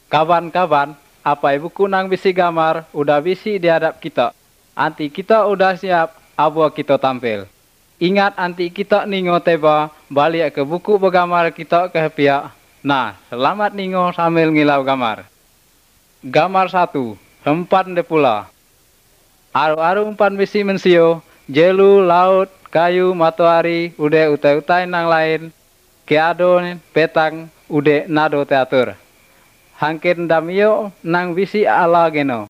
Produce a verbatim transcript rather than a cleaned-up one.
Kawan-kawan, apa buku nang bisi gambar udah bisi di hadap kita. Anti kita udah siap, abo kita tampil. Ingat anti kita ningo teba, balik ke buku bergambar kita ke pihak. Nah, selamat ningo sambil ngilau gambar. Gambar satu, empan de pula. Aru-aru empan bisi mensio, jelu, laut, kayu, matahari, ude utai-utai nang lain. Keado, petang, ude nado teatur. Hangkin damio nang bisi ala geno.